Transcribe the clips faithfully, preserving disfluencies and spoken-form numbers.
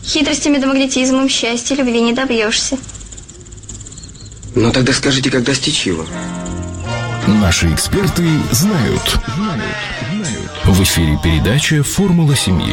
Хитростями да магнетизмом счастья любви не добьешься. Ну тогда скажите, как достичь его? Наши эксперты знают. В эфире передача «Формула семьи».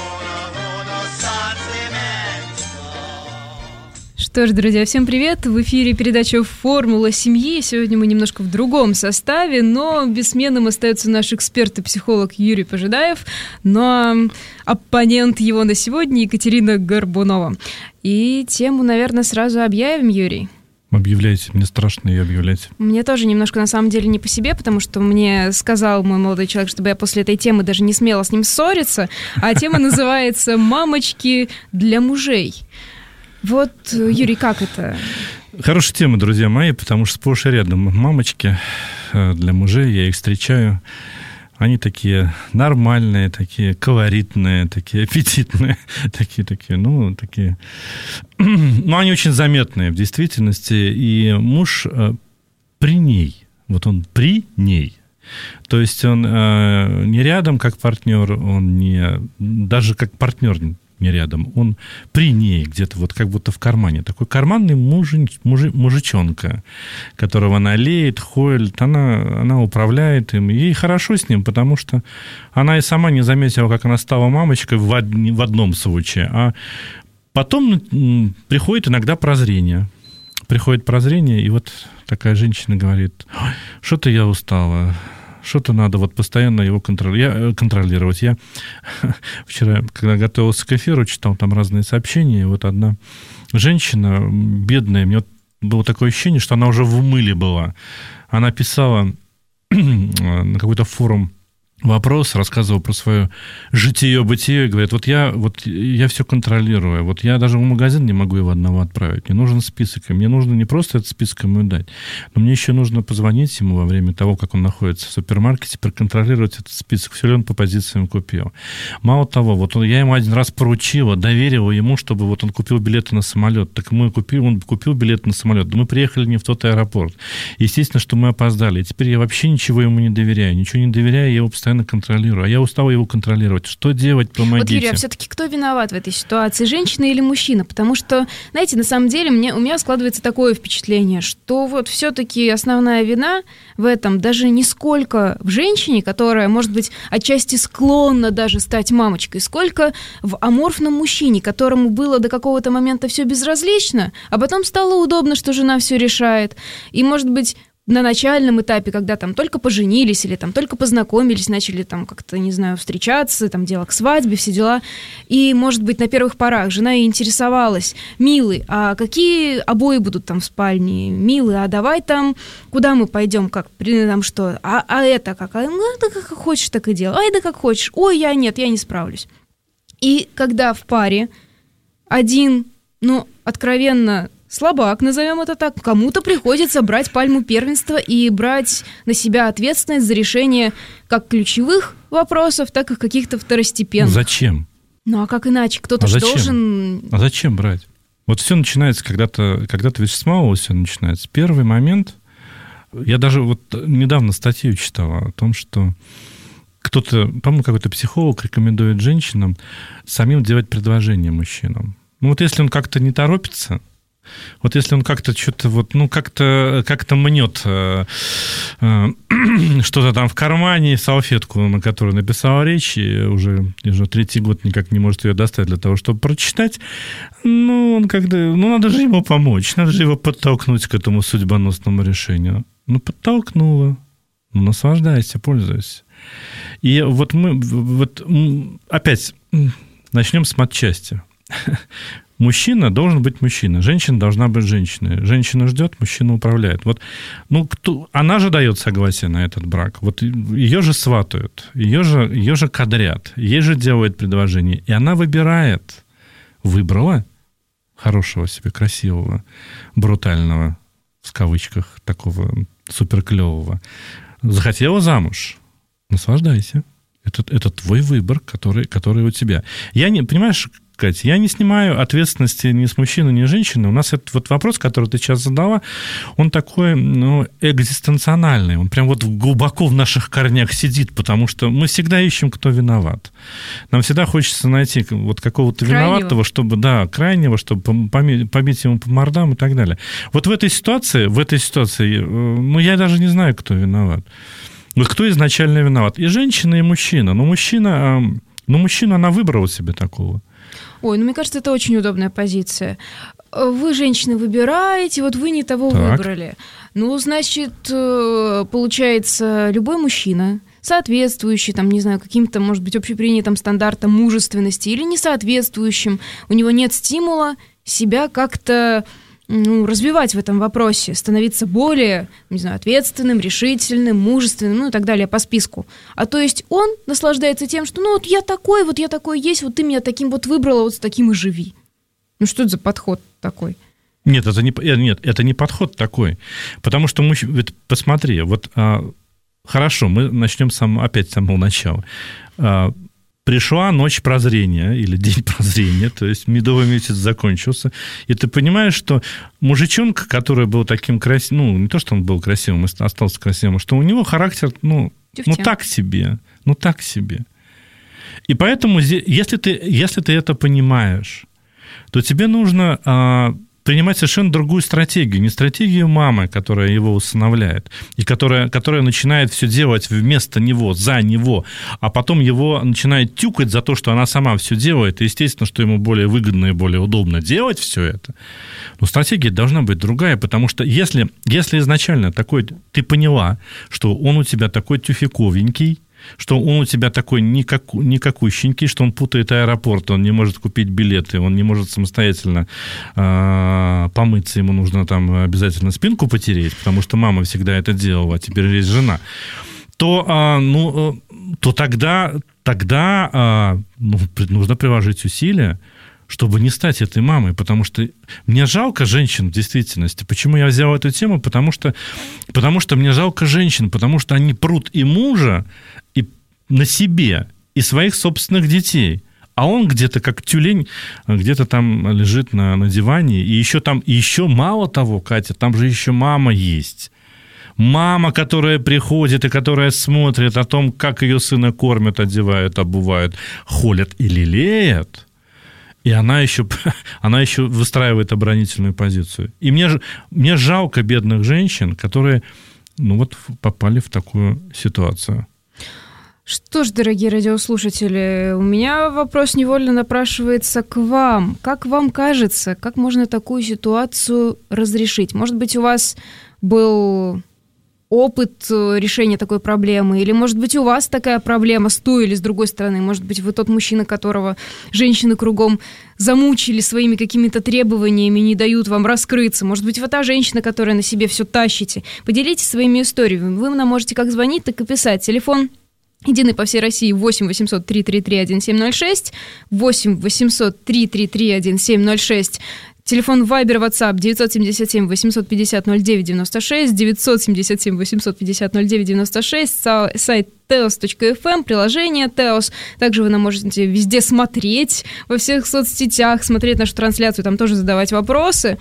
Что ж, друзья, всем привет! В эфире передача «Формула семьи». Сегодня мы немножко в другом составе, но бессменным остается наш эксперт и психолог Юрий Пожидаев, но оппонент его на сегодня Екатерина Горбунова. И тему, наверное, сразу объявим, Юрий. Объявляйте, мне страшно ее объявлять. Мне тоже немножко, на самом деле, не по себе, потому что мне сказал мой молодой человек, чтобы я после этой темы даже не смела с ним ссориться, а тема называется «Мамочки для мужей». Вот, Юрий, как это? Хорошая тема, друзья мои, потому что сплошь и рядом мамочки для мужей, я их встречаю. Они такие нормальные, такие колоритные, такие аппетитные, такие-такие, ну, такие... Ну, они очень заметные в действительности, и муж при ней, вот он при ней. То есть он не рядом как партнер, он не... Даже как партнер не рядом, он при ней где-то вот как будто в кармане. Такой карманный мужи, мужи, мужичонка, которого она леет, хойлит, она, она управляет им. Ей хорошо с ним, потому что она и сама не заметила, как она стала мамочкой в, од... в одном случае. А потом приходит иногда прозрение. Приходит прозрение, и вот такая женщина говорит: что-то я устала. Что-то надо вот постоянно его контролировать. Я вчера, когда готовился к эфиру, читал там разные сообщения, и вот одна женщина, бедная, мне вот было такое ощущение, что она уже в умыле была. Она писала на какой-то форум вопрос, рассказывала про свое житие-бытие, говорит, вот я, вот я все контролирую, вот я даже в магазин не могу его одного отправить, мне нужен список, и мне нужно не просто этот список ему дать, но мне еще нужно позвонить ему во время того, как он находится в супермаркете, проконтролировать этот список, все ли он по позициям купил. Мало того, вот он, я ему один раз поручила, доверила ему, чтобы вот он купил билеты на самолет, так мы купили, он купил билеты на самолет, да мы приехали не в тот аэропорт, естественно, что мы опоздали, и теперь я вообще ничего ему не доверяю, ничего не доверяю, я его постоянно контролирую, а я устала его контролировать. Что делать, помогите. Вот, Юрий, а все-таки кто виноват в этой ситуации, женщина или мужчина? Потому что, знаете, на самом деле мне, у меня складывается такое впечатление, что вот все-таки основная вина в этом даже не сколько в женщине, которая, может быть, отчасти склонна даже стать мамочкой, сколько в аморфном мужчине, которому было до какого-то момента все безразлично, а потом стало удобно, что жена все решает. И, может быть, на начальном этапе, когда там только поженились или там только познакомились, начали там как-то, не знаю, встречаться, там дело к свадьбе, все дела. И, может быть, на первых порах жена и интересовалась: милый, а какие обои будут там в спальне? Милый, а давай там, куда мы пойдем, как, там что? А, а это как? А, ну, да как хочешь, так и делай. Ай, да как хочешь. Ой, я нет, я не справлюсь. И когда в паре один, ну, откровенно слабак, назовем это так, кому-то приходится брать пальму первенства и брать на себя ответственность за решение как ключевых вопросов, так и каких-то второстепенных. Зачем? Ну, а как иначе? Кто-то а же зачем? должен... А зачем брать? Вот все начинается когда-то, когда-то ведь с малого все начинается. Первый момент, я даже вот недавно статью читал о том, что кто-то, по-моему, какой-то психолог рекомендует женщинам самим делать предложение мужчинам. Ну, вот если он как-то не торопится, вот если он как-то что-то вот, ну, как-то, как-то мнет э, э, что-то там в кармане, салфетку, на которой написал речь, и уже, и уже третий год никак не может ее достать для того, чтобы прочитать, ну, он как-то, ну, надо же ему помочь, надо же его подтолкнуть к этому судьбоносному решению. Ну, подтолкнула, ну, наслаждайся, пользуйся. И вот мы, вот опять начнем с матчасти. Мужчина должен быть мужчина, женщина должна быть женщиной. Женщина ждет, мужчина управляет. Вот, ну, кто, она же дает согласие на этот брак. Вот ее же сватают, ее же, ее же кадрят, ей же делают предложение. И она выбирает, выбрала хорошего себе, красивого, брутального, в кавычках, такого суперклевого. Захотела замуж, наслаждайся. Это, это твой выбор, который, который у тебя. Я не, понимаешь, Катя, я не снимаю ответственности ни с мужчины, ни с женщины. У нас этот вот вопрос, который ты сейчас задала, он такой, ну, экзистенциональный. Он прям вот глубоко в наших корнях сидит, потому что мы всегда ищем, кто виноват. Нам всегда хочется найти вот какого-то крайнего. виноватого, чтобы, да, крайнего, чтобы побить ему по мордам и так далее. Вот в этой ситуации, в этой ситуации, ну, я даже не знаю, кто виноват. Вот кто изначально виноват? И женщина, и мужчина. Но мужчина, но мужчина, она выбрала себе такого. Ой, ну мне кажется, это очень удобная позиция. Вы, женщины, выбираете, вот вы не того Так. выбрали. Ну, значит, получается, любой мужчина, соответствующий, там, не знаю, каким-то, может быть, общепринятым стандартам мужественности или несоответствующим, у него нет стимула себя как-то, ну, развивать в этом вопросе, становиться более, не знаю, ответственным, решительным, мужественным, ну и так далее по списку. А то есть он наслаждается тем, что ну вот я такой, вот я такой есть, вот ты меня таким вот выбрала, вот с таким и живи. Ну что это за подход такой? Нет, это не, нет, это не подход такой. Потому что, мужч... вот посмотри, вот а, хорошо, мы начнем сам, опять с самого начала. А, Пришла ночь прозрения или день прозрения, то есть медовый месяц закончился, и ты понимаешь, что мужичонка, который был таким красивым, ну, не то, что он был красивым, остался красивым, что у него характер, ну, ну так себе, ну, так себе. И поэтому, если ты, если ты это понимаешь, то тебе нужно а, принимать совершенно другую стратегию. Не стратегию мамы, которая его усыновляет, и которая, которая начинает все делать вместо него, за него, а потом его начинает тюкать за то, что она сама все делает, и, естественно, что ему более выгодно и более удобно делать все это. Но стратегия должна быть другая, потому что если, если изначально такой, ты поняла, что он у тебя такой тюфиковенький, что он у тебя такой никаку, никакущенький, что он путает аэропорт, он не может купить билеты, он не может самостоятельно э, помыться, ему нужно там обязательно спинку потереть, потому что мама всегда это делала, а теперь есть жена, то, э, ну, то тогда, тогда э, ну, нужно приложить усилия, чтобы не стать этой мамой, потому что мне жалко женщин в действительности. Почему я взял эту тему? Потому что, потому что мне жалко женщин, потому что они прут и мужа, и на себе, и своих собственных детей. А он где-то, как тюлень, где-то там лежит на, на диване. И еще там, и еще мало того, Катя, там же еще мама есть. Мама, которая приходит и которая смотрит о том, как ее сына кормят, одевают, обувают, холят и лелеют. И она еще, она еще выстраивает оборонительную позицию. И мне, мне жалко бедных женщин, которые, ну вот, попали в такую ситуацию. Что ж, дорогие радиослушатели, у меня вопрос невольно напрашивается к вам. Как вам кажется, как можно такую ситуацию разрешить? Может быть, у вас был опыт решения такой проблемы, или, может быть, у вас такая проблема с той или с другой стороны, может быть, вы тот мужчина, которого женщины кругом замучили своими какими-то требованиями, не дают вам раскрыться, может быть, вы та женщина, которая на себе все тащите. Поделитесь своими историями. Вы нам можете как звонить, так и писать. Телефон единый по всей России восемь восемьсот три три три один семь ноль шесть, восемь восемьсот три три три один семь ноль шесть. Телефон Viber, WhatsApp девять семь семь восемь пять ноль ноль девять девяносто шесть, девять семь семь восемь пять ноль девять девяносто шесть, сайт теос точка эф эм, приложение Теос. Также вы нам можете везде смотреть, во всех соцсетях, смотреть нашу трансляцию, там тоже задавать вопросы.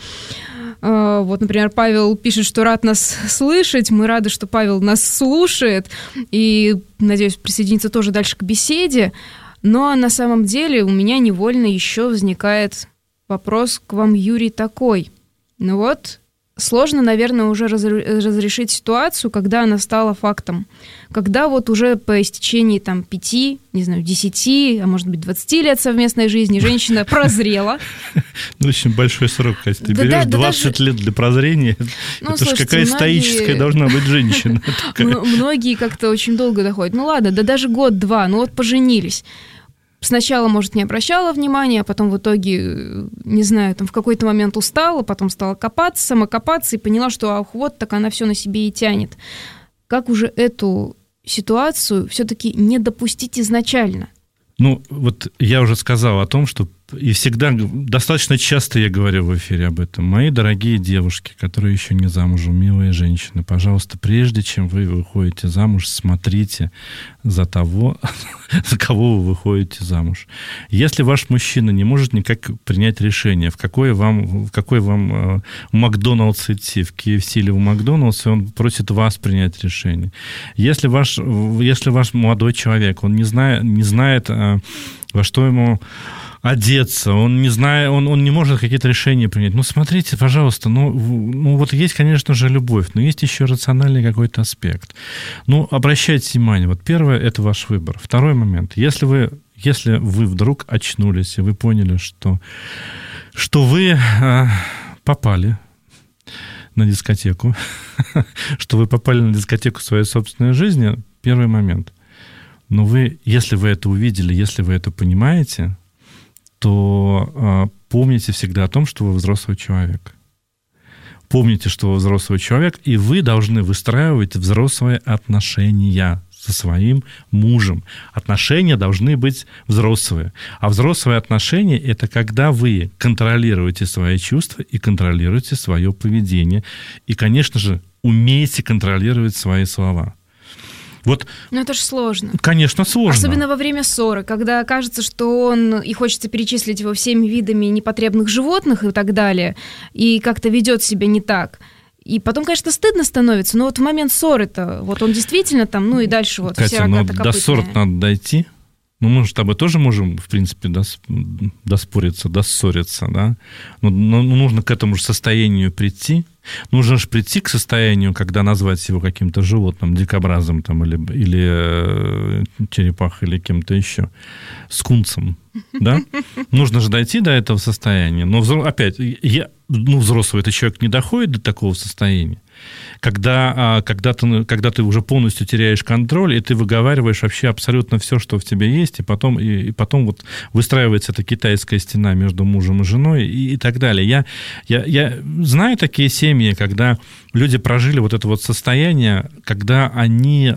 Вот, например, Павел пишет, что рад нас слышать. Мы рады, что Павел нас слушает. И, надеюсь, присоединится тоже дальше к беседе. Но на самом деле у меня невольно еще возникает вопрос к вам, Юрий, такой. Ну вот, сложно, наверное, уже разрешить ситуацию, когда она стала фактом. Когда вот уже по истечении там пяти, не знаю, десяти, а может быть двадцати лет совместной жизни женщина прозрела. Ну, очень большой срок, Катя. Ты берешь двадцать лет для прозрения. Это же какая стоическая должна быть женщина. Многие как-то очень долго доходят. Ну ладно, да даже год-два, ну вот поженились. Сначала, может, не обращала внимания, а потом в итоге, не знаю, там в какой-то момент устала, потом стала копаться, самокопаться и поняла, что ах, вот так она все на себе и тянет. Как уже эту ситуацию все-таки не допустить изначально? Ну, вот я уже сказал о том, что И всегда, достаточно часто я говорю в эфире об этом. Мои дорогие девушки, которые еще не замужем, милые женщины, пожалуйста, прежде чем вы выходите замуж, смотрите за того, за кого вы выходите замуж. Если ваш мужчина не может никак принять решение, в какой вам, в какой вам э, Макдоналдс идти, в кей эф си или в Макдоналдс, он просит вас принять решение. Если ваш, если ваш молодой человек, он не знает, не знает э, во что ему одеться, он не знает, он, он не может какие-то решения принять. Ну, смотрите, пожалуйста, ну, ну, вот есть, конечно же, любовь, но есть еще рациональный какой-то аспект. Ну, обращайте внимание, вот первое, это ваш выбор. Второй момент, если вы, если вы вдруг очнулись, и вы поняли, что, что вы а, попали на дискотеку, что вы попали на дискотеку своей собственной жизни, первый момент. Но вы, если вы это увидели, если вы это понимаете, то э, помните всегда о том, что вы взрослый человек. Помните, что вы взрослый человек, и вы должны выстраивать взрослые отношения со своим мужем. Отношения должны быть взрослые. А взрослые отношения – это когда вы контролируете свои чувства и контролируете свое поведение. И, конечно же, умеете контролировать свои слова. Вот, ну, это же сложно. Конечно, сложно. Особенно во время ссоры, когда кажется, что он, и хочется перечислить его всеми видами непотребных животных и так далее, и как-то ведет себя не так. И потом, конечно, стыдно становится, но вот в момент ссоры-то, вот он действительно там, ну и дальше вот Катя, все рогато-копытные. Ну, до ссор надо дойти. Ну, мы же с тобой тоже можем, в принципе, дос, доспориться, доссориться, да? Но, но нужно к этому же состоянию прийти. Нужно же прийти к состоянию, когда назвать его каким-то животным, дикобразом там, или, или э, черепахой, или кем-то еще, скунсом, да? Нужно же дойти до этого состояния. Но опять, я, ну, взрослый этот человек не доходит до такого состояния, когда, когда, ты, когда ты уже полностью теряешь контроль, и ты выговариваешь вообще абсолютно все, что в тебе есть, и потом, и, и потом вот выстраивается эта китайская стена между мужем и женой, и, и так далее. Я, я, я знаю такие семьи, когда люди прожили вот это вот состояние, когда они,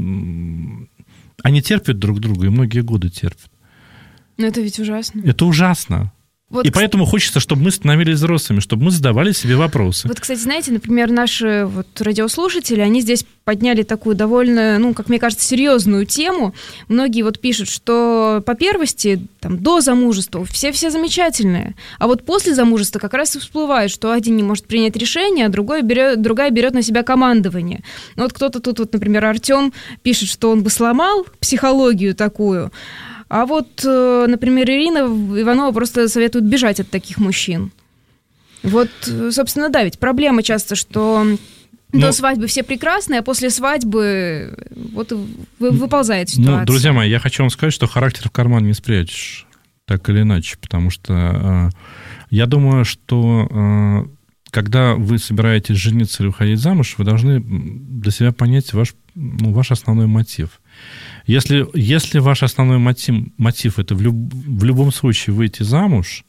они, они терпят друг друга, и многие годы терпят. Но это ведь ужасно. Это ужасно. Вот, и поэтому хочется, чтобы мы становились взрослыми, чтобы мы задавали себе вопросы. Вот, кстати, знаете, например, наши вот радиослушатели, они здесь подняли такую довольно, ну, как мне кажется, серьезную тему. Многие вот пишут, что по первости, там, до замужества все-все замечательные, а вот после замужества как раз и всплывает, что один не может принять решение, а другой берет, другая берет на себя командование. Ну, вот кто-то тут, вот, например, Артем пишет, что он бы сломал психологию такую. А вот, например, Ирина Иванова просто советует бежать от таких мужчин. Вот, собственно, да, ведь проблема часто, что ну, до свадьбы все прекрасные, а после свадьбы вот выползает ситуация. Ну, друзья мои, я хочу вам сказать, что характер в карман не спрячешь, так или иначе, потому что э, я думаю, что э, когда вы собираетесь жениться или уходить замуж, вы должны для себя понять ваш, ну, ваш основной мотив. Если, если ваш основной мотив, мотив это в, люб, в любом случае выйти замуж,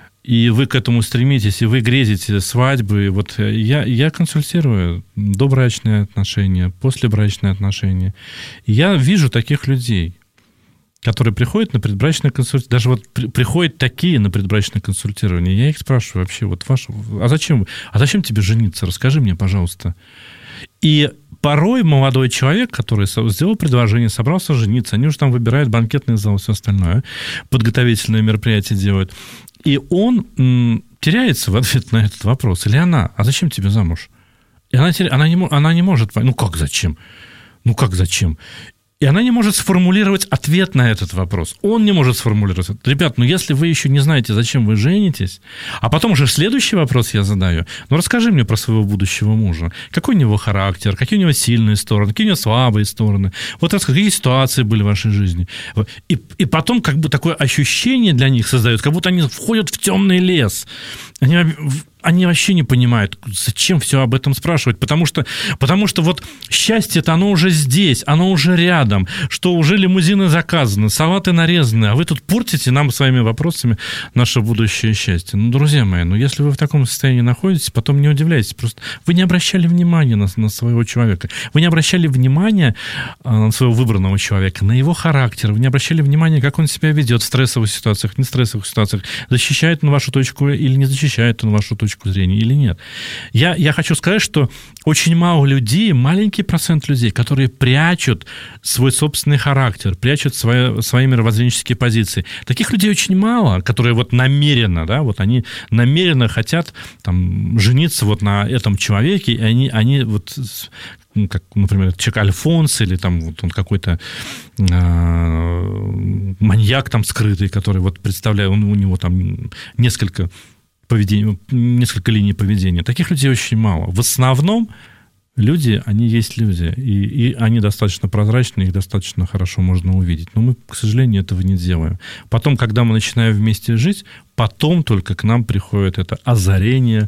и вы к этому стремитесь, и вы грезите свадьбы, вот я, я консультирую добрачные отношения, послебрачные отношения. И я вижу таких людей, которые приходят на предбрачное консультирование, даже вот при, приходят такие на предбрачное консультирование, я их спрашиваю вообще, вот ваш, а зачем, а зачем тебе жениться? Расскажи мне, пожалуйста. И порой молодой человек, который сделал предложение, собрался жениться, они уже там выбирают банкетный зал и все остальное, подготовительные мероприятия делают, и он м, теряется в ответ на этот вопрос. Или она, а зачем тебе замуж? И она, она, не, она не может, ну как зачем? Ну как зачем? И она не может сформулировать ответ на этот вопрос. Он не может сформулировать. Ребят, ну если вы еще не знаете, зачем вы женитесь, а потом уже следующий вопрос я задаю. Ну расскажи мне про своего будущего мужа. Какой у него характер, какие у него сильные стороны, какие у него слабые стороны. Вот расскажи, какие ситуации были в вашей жизни. И, и потом как бы такое ощущение для них создают, как будто они входят в темный лес. Они, они вообще не понимают, зачем все об этом спрашивать, потому что, потому что вот счастье-то оно уже здесь, оно уже рядом, что уже лимузины заказаны, салаты нарезаны, а вы тут портите нам своими вопросами наше будущее счастье. Ну, друзья мои, ну, если вы в таком состоянии находитесь, потом не удивляйтесь, просто вы не обращали внимания на, на своего человека, вы не обращали внимания на своего выбранного человека, на его характер, вы не обращали внимания, как он себя ведет в стрессовых ситуациях, не стрессовых ситуациях, защищает он вашу точку или не защищает он вашу точку зрения или нет. Я, я хочу сказать, что очень мало людей, маленький процент людей, которые прячут свой собственный характер, прячут свои, свои мировоззренческие позиции. Таких людей очень мало, которые вот намеренно, да, вот они намеренно хотят там, жениться вот на этом человеке, и они, они вот... как, например, человек Альфонс или там вот он какой-то э, маньяк там скрытый, который вот представляет, он, у него там несколько поведений, несколько линий поведения. Таких людей очень мало. В основном люди, они есть люди, и, и они достаточно прозрачны, их достаточно хорошо можно увидеть. Но мы, к сожалению, этого не делаем. Потом, когда мы начинаем вместе жить, потом только к нам приходит это озарение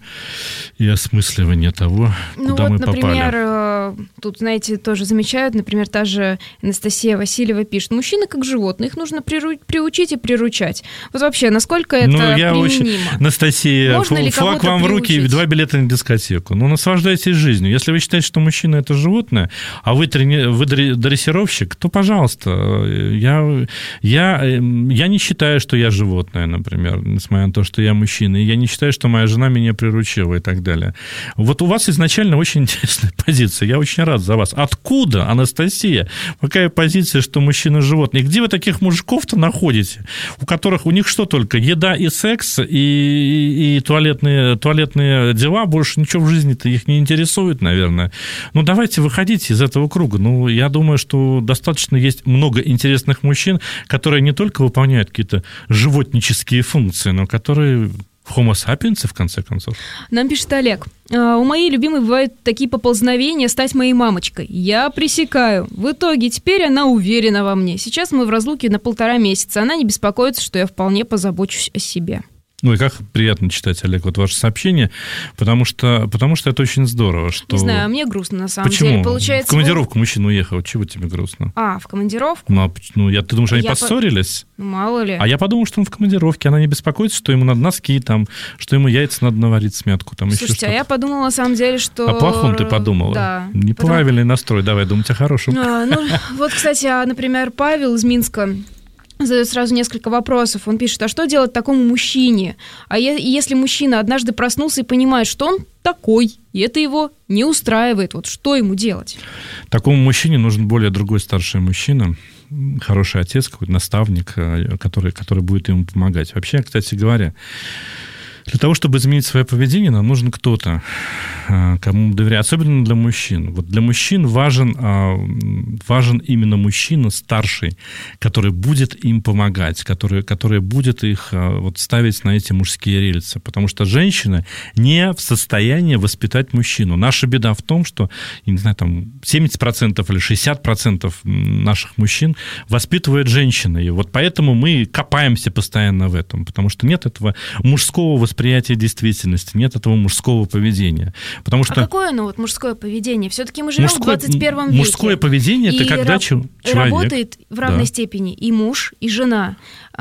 и осмысливание того, ну куда вот, мы например, попали. Тут, знаете, тоже замечают, например, та же Анастасия Васильева пишет, мужчины как животные, их нужно приру- приучить и приручать. Вот вообще, насколько это ну, я применимо? Очень... Анастасия, Можно ли флаг кого-то вам в руки и приучить? два билета на дискотеку. Ну, наслаждайтесь жизнью. Если вы считаете, что мужчина – это животное, а вы, трени... вы дрессировщик, то, пожалуйста, я... Я... я не считаю, что я животное, например, несмотря на то, что я мужчина, и я не считаю, что моя жена меня приручила и так далее. Вот у вас изначально очень интересная позиция. Я очень рад за вас. Откуда, Анастасия, какая позиция, что мужчина животное? Где вы таких мужиков-то находите, у которых у них что только? Еда и секс, и, и, и туалетные, туалетные дела, больше ничего в жизни-то их не интересует, наверное. Ну, давайте выходите из этого круга. Ну, я думаю, что достаточно есть много интересных мужчин, которые не только выполняют какие-то животнические функции, но которые homo sapiens, в конце концов. Нам пишет Олег. У моей любимой бывают такие поползновения стать моей мамочкой. Я пресекаю. В итоге теперь она уверена во мне. Сейчас мы в разлуке на полтора месяца. Она не беспокоится, что я вполне позабочусь о себе. Ой, как приятно читать, Олег, вот ваше сообщение, потому что, потому что это очень здорово. Что... Не знаю, мне грустно на самом Почему? деле. Получается, в командировку мужчина уехал, чего тебе грустно? А, в командировку? Ну, а, ну я, ты думаешь, они я поссорились? По... Мало ли. А я подумал, что он в командировке, она не беспокоится, что ему надо носки, там, что ему яйца надо наварить, смятку. Там, Слушайте, еще а я подумала на самом деле, что... О плохом ты подумала? Да. Неправильный Потому... настрой, давай думать о хорошем. А, ну, вот, кстати, например, Павел из Минска задает сразу несколько вопросов. Он пишет, а что делать такому мужчине? А е- если мужчина однажды проснулся и понимает, что он такой, и это его не устраивает, вот что ему делать? Такому мужчине нужен более другой старший мужчина, хороший отец, какой-то наставник, который, который будет ему помогать. Вообще, кстати говоря, для того, чтобы изменить свое поведение, нам нужен кто-то, кому доверять, особенно для мужчин. Вот для мужчин важен, важен именно мужчина старший, который будет им помогать, который, который будет их вот, ставить на эти мужские рельсы. Потому что женщина не в состоянии воспитать мужчину. Наша беда в том, что, я не знаю, там семьдесят процентов или шестьдесят процентов наших мужчин воспитывают женщины. И вот поэтому мы копаемся постоянно в этом, потому что нет этого мужского воспитания, восприятие действительности, нет этого мужского поведения. Потому что... А какое оно вот мужское поведение? Все-таки мы живем мужское, в двадцать первом веке. Мужское поведение – это когда раб- человек... работает в равной да. степени и муж, и жена.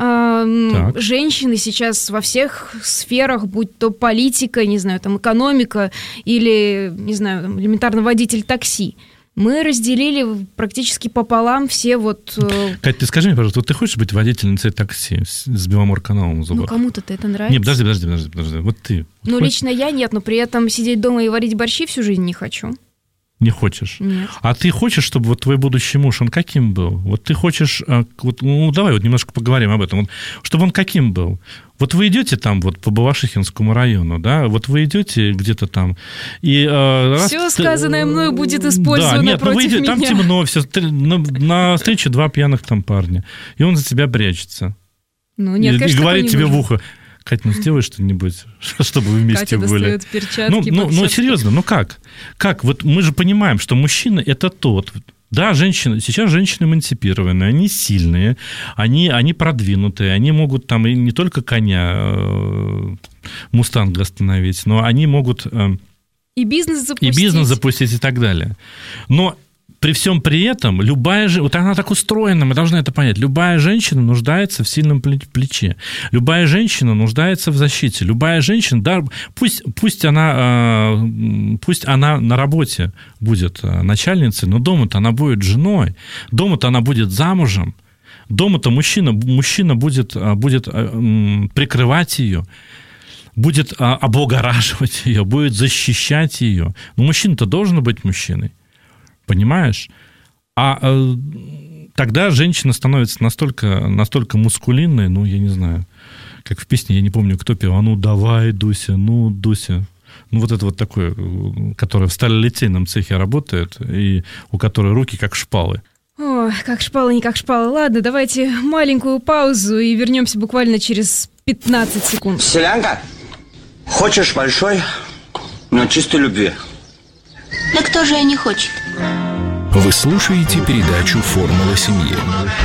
А, так. Женщины сейчас во всех сферах, будь то политика, не знаю, там экономика или, не знаю, там, элементарно водитель такси, мы разделили практически пополам все вот... Кать, ты скажи мне, пожалуйста, вот ты хочешь быть водительницей такси с Беломор-каналом в зубах? Ну, кому-то это нравится. Нет, подожди, подожди, подожди, подожди. Вот ты. Ну, хочешь? лично я нет, но при этом сидеть дома и варить борщи всю жизнь не хочу. Не хочешь? Нет. А ты хочешь, чтобы вот твой будущий муж, он каким был? Вот ты хочешь... Вот, ну, давай вот немножко поговорим об этом. Вот, чтобы он каким был? Вот вы идете там вот по Балашихинскому району, да, вот вы идете где-то там, и... Э, все раз, сказанное мною будет использовано да, нет, против ну вы идете, меня. Там темно, все, на, на встрече два пьяных там парня, и он за тебя прячется. Ну, нет, и, конечно, и говорит тебе нужно. в ухо: Кать, ну сделай что-нибудь, чтобы вы вместе Катя были. достает перчатки, ну, ну, ну, подсетки. серьезно, ну как? Как? Вот мы же понимаем, что мужчина – это тот... Да, женщины, сейчас женщины эмансипированные, они сильные, они, они продвинутые, они могут там и не только коня Мустанга остановить, но они могут... И бизнес запустить. И бизнес запустить и так далее. Но при всем при этом любая же, вот она так устроена, мы должны это понять. Любая женщина нуждается в сильном плече. Любая женщина нуждается в защите. Любая женщина, да, пусть, пусть, она, пусть она на работе будет начальницей, но дома-то она будет женой, дома-то она будет замужем, дома-то мужчина, мужчина будет, будет прикрывать ее, будет облагораживать ее, будет защищать ее. Но мужчина-то должен быть мужчиной. Понимаешь? А э, тогда женщина становится настолько, настолько мускулинной, ну, я не знаю, как в песне, я не помню, кто пел, а ну, давай, Дуся, ну, Дуся. Ну, вот это вот такое, которое в сталелитейном цехе работает, и у которой руки как шпалы. Ой, как шпалы, не как шпалы. Ладно, давайте маленькую паузу и вернемся буквально через пятнадцать секунд. Селянка, хочешь большой, но чистой любви? Да кто же и не хочет? Вы слушаете передачу «Формула семьи».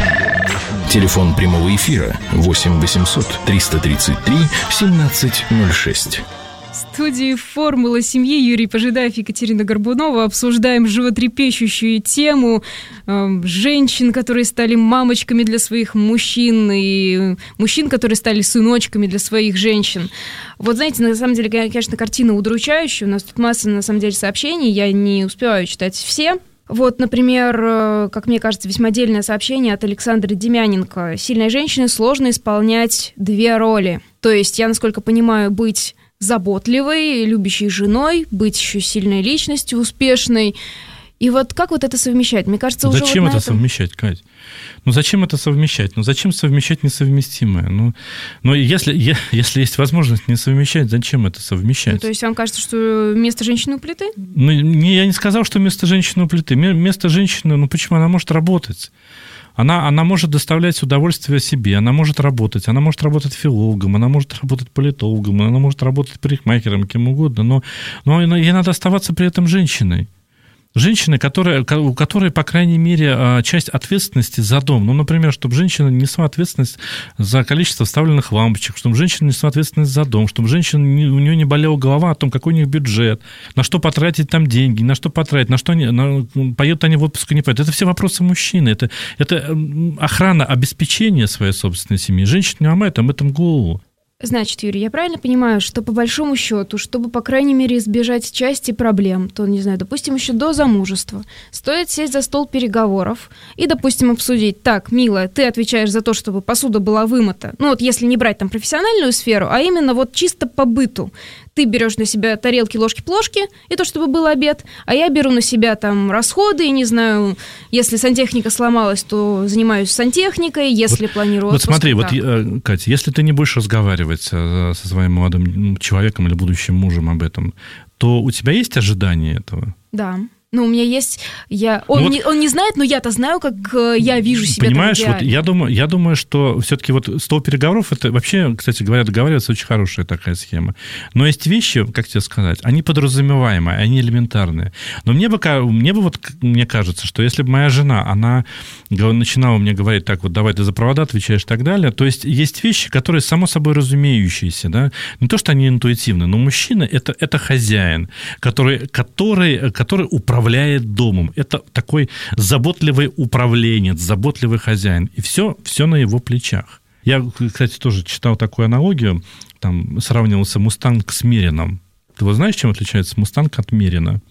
Телефон прямого эфира восемь восемьсот триста тридцать три семнадцать ноль шесть. В студии «Формула семьи» Юрий Пожидаев, Екатерина Горбунова. Обсуждаем животрепещущую тему э, женщин, которые стали мамочками для своих мужчин, и мужчин, которые стали сыночками для своих женщин. Вот знаете, на самом деле, конечно, картина удручающая. У нас тут масса, на самом деле, сообщений, я не успеваю читать все. Вот, например, как мне кажется, весьма отдельное сообщение от Александра Демяненко. «Сильной женщине сложно исполнять две роли». То есть, я, насколько понимаю, быть заботливой, любящей женой, быть еще сильной личностью, успешной. И вот как вот это совмещать? Мне кажется, уже зачем вот это этом... совмещать, Кать? Ну, зачем это совмещать? Ну, зачем совмещать несовместимое? Ну, ну если, если есть возможность не совмещать, зачем это совмещать? Ну, то есть вам кажется, что место женщины у плиты? Ну, не, я не сказал, что место женщины у плиты. Место женщины, ну, почему? Она может работать. Она, она может доставлять удовольствие себе, она может работать, она может работать филологом, она может работать политологом, она может работать парикмахером, кем угодно, но, но ей надо оставаться при этом женщиной. Женщины, которая, у которой, по крайней мере, часть ответственности за дом. Ну, например, чтобы женщина несла ответственность за количество вставленных лампочек, чтобы женщина несла ответственность за дом, чтобы женщина, у нее не болела голова о том, какой у них бюджет, на что потратить там деньги, на что потратить, на что они, на, поедут они в отпуск, не поедут. Это все вопросы мужчины. Это, это охрана, обеспечение своей собственной семьи. Женщина не ломает об этом голову. Значит, Юрий, я правильно понимаю, что по большому счету, чтобы, по крайней мере, избежать части проблем, то, не знаю, допустим, еще до замужества, стоит сесть за стол переговоров и, допустим, обсудить: так, милая, ты отвечаешь за то, чтобы посуда была вымыта. Ну вот если не брать там профессиональную сферу, а именно вот чисто по быту. Ты берешь на себя тарелки, ложки, плошки, и то, чтобы был обед, а я беру на себя там расходы, и, не знаю, если сантехника сломалась, то занимаюсь сантехникой, если вот, планирую отпуск. Вот смотри, так. вот, Катя, если ты не будешь разговаривать со своим молодым человеком или будущим мужем об этом, то у тебя есть ожидание этого? Да. Ну, у меня есть... Я, он, ну, не, он не знает, но я-то знаю, как я вижу себя. Понимаешь, вот я думаю, я думаю, что все-таки вот стол переговоров, это вообще, кстати говоря, договариваться очень хорошая такая схема. Но есть вещи, как тебе сказать, они подразумеваемые, они элементарные. Но мне бы, мне бы вот, мне кажется, что если бы моя жена, она начинала мне говорить так, вот давай ты за провода отвечаешь и так далее, то есть есть вещи, которые само собой разумеющиеся, да, не то, что они интуитивны, но мужчина это, это хозяин, который, который, который управляет управляет домом. Это такой заботливый управленец, заботливый хозяин. И все, все на его плечах. Я, кстати, тоже читал такую аналогию. Там сравнивался Мустанг с Мерином. Ты вот знаешь, чем отличается Мустанг от Мерина?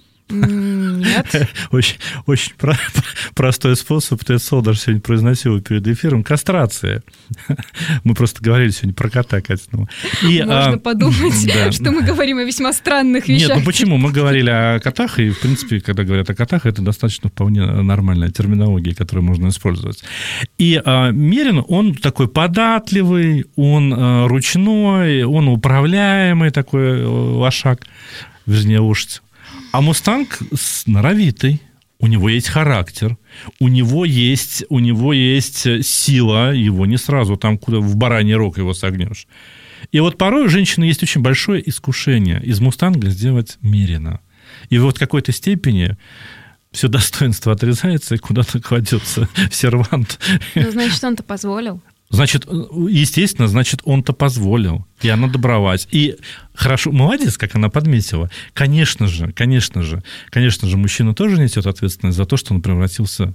Нет. Очень, очень про- простой способ. Ты это слово даже сегодня произносил перед эфиром. Кастрация. Мы просто говорили сегодня про кота Катиного. И, Можно а, подумать, да. что мы говорим о весьма странных вещах. Нет, ну почему? Мы говорили о котах, и, в принципе, когда говорят о котах, это достаточно вполне нормальная терминология, которую можно использовать. И а, Мерин, он такой податливый, он а, ручной, он управляемый такой лошак, вернее, лошадь. А Мустанг норовитый, у него есть характер, у него есть, у него есть сила, его не сразу там куда в бараний рог его согнешь. И вот порой у женщины есть очень большое искушение из Мустанга сделать Мерина. И вот в какой-то степени все достоинство отрезается и куда-то кладется в сервант. Ну, значит, он-то позволил. Значит, естественно, значит, он-то позволил, и она добралась. И хорошо, молодец, как она подметила. Конечно же, конечно же, конечно же, мужчина тоже несет ответственность за то, что он превратился.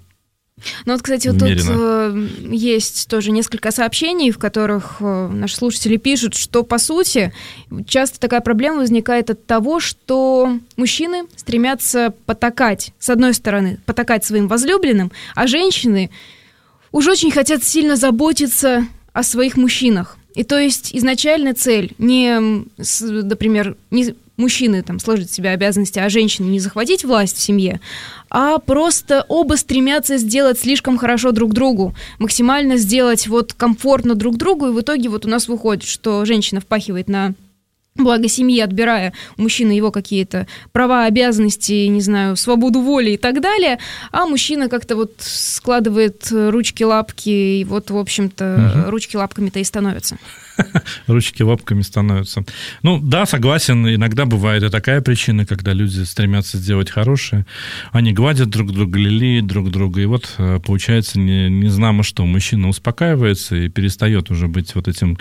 Ну вот, кстати, вот тут э, есть тоже несколько сообщений, в которых э, наши слушатели пишут, что, по сути, часто такая проблема возникает от того, что мужчины стремятся потакать, с одной стороны, потакать своим возлюбленным, а женщины уже очень хотят сильно заботиться о своих мужчинах. И то есть изначальная цель не, например, не мужчины там сложить в себя обязанности, а женщины не захватить власть в семье, а просто оба стремятся сделать слишком хорошо друг другу, максимально сделать вот комфортно друг другу, и в итоге вот у нас выходит, что женщина впахивает на благо семьи, отбирая у мужчины его какие-то права, обязанности, не знаю, свободу воли и так далее, а мужчина как-то вот складывает ручки-лапки, и вот, в общем-то, угу. ручки-лапками-то и становятся. Ручки-лапками становятся. Ну, да, согласен, иногда бывает и такая причина, когда люди стремятся сделать хорошее, они гладят друг друга, лелеют друг друга, и вот получается не, не знамо что, мужчина успокаивается и перестает уже быть вот этим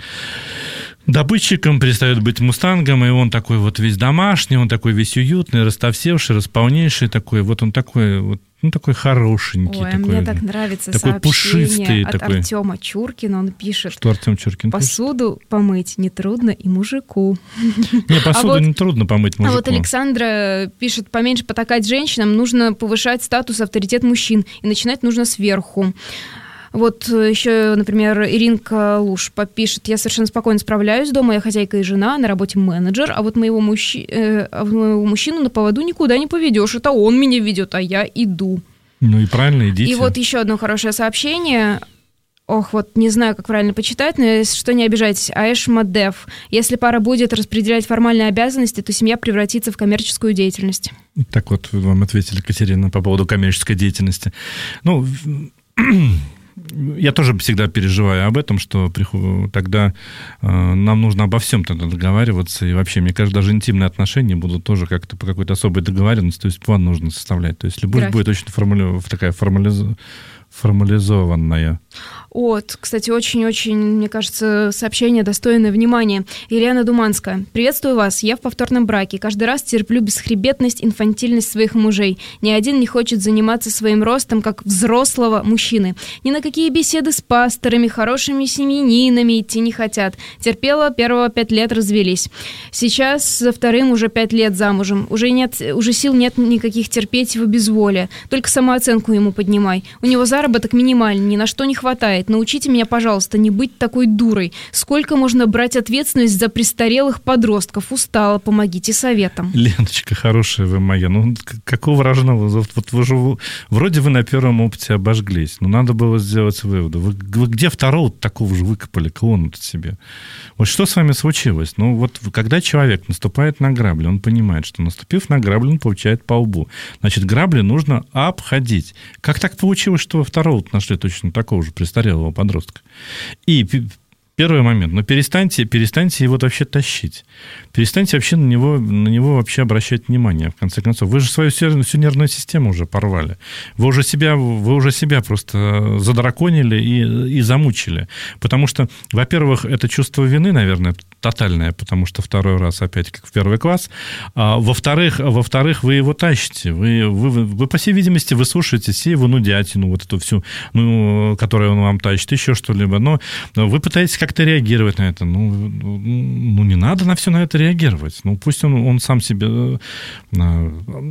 добытчиком, перестает быть мустангом, и он такой вот весь домашний, он такой весь уютный, растовсевший, располнейший такой, вот он такой вот, ну, такой хорошенький. Ой, такой, мне так нравится такой сообщение пушистый, от такой. Артема Чуркина. Он пишет, что Артем Чуркин посуду пишет? Помыть нетрудно и мужику. Не, посуду а вот, нетрудно помыть мужику. А вот Александра пишет, поменьше потакать женщинам, нужно повышать статус, авторитет мужчин, и начинать нужно сверху. Вот еще, например, Иринка Луш попишет, я совершенно спокойно справляюсь дома, я хозяйка и жена, на работе менеджер, а вот моего, мужчи... э, моего мужчину на поводу никуда не поведешь, это он меня ведет, а я иду. Ну и правильно, идите. И вот еще одно хорошее сообщение. Ох, вот не знаю, как правильно почитать, но если что, не обижайтесь. Аэш Мадев. Если пара будет распределять формальные обязанности, то семья превратится в коммерческую деятельность. Так вот, вам ответили, Катерина, по поводу коммерческой деятельности. Ну, я тоже всегда переживаю об этом, что тогда э, нам нужно обо всем тогда договариваться. И вообще, мне кажется, даже интимные отношения будут тоже как-то по какой-то особой договоренности. То есть план нужно составлять. То есть любовь График. будет очень формули... такая формализ... формализованная. Вот, кстати, очень-очень, мне кажется, сообщение достойное внимания. Елена Думанская. Приветствую вас. Я в повторном браке. Каждый раз терплю бесхребетность, инфантильность своих мужей. Ни один не хочет заниматься своим ростом, как взрослого мужчины. Ни на какие беседы с пасторами, хорошими семьянинами идти не хотят. Терпела, первого пять лет развелись. Сейчас за вторым уже пять лет замужем. Уже, нет, уже сил нет никаких терпеть его безволия. Только самооценку ему поднимай. У него заработок минимальный, ни на что не хватает. Научите меня, пожалуйста, не быть такой дурой. Сколько можно брать ответственность за престарелых подростков? Устала, помогите советом. Леночка, хорошая вы моя. Ну, какого рожного? Вот, вот вы же, вроде вы на первом опыте обожглись. Но надо было сделать выводы. Вы, вы где второго такого же выкопали клоун себе? Вот что с вами случилось? Ну, вот когда человек наступает на грабли, он понимает, что наступив на грабли, он получает по лбу. Значит, грабли нужно обходить. Как так получилось, что вы второго нашли точно такого же престарелого подростка? И первый момент, ну перестаньте, перестаньте его вообще тащить. Перестаньте вообще на него, на него вообще обращать внимание, в конце концов. Вы же свою всю нервную систему уже порвали. Вы уже себя, вы уже себя просто задраконили и, и замучили. Потому что, во-первых, это чувство вины, наверное, тотальное, потому что второй раз опять как в первый класс. А, во-вторых, во-вторых, вы его тащите. Вы, вы, вы, по всей видимости, вы слушаете все его нудятину, вот эту всю, ну, которую он вам тащит, еще что-либо. Но вы пытаетесь как-то реагировать на это. Ну, ну не надо на все на это реагировать. Ну, пусть он, он сам себе э,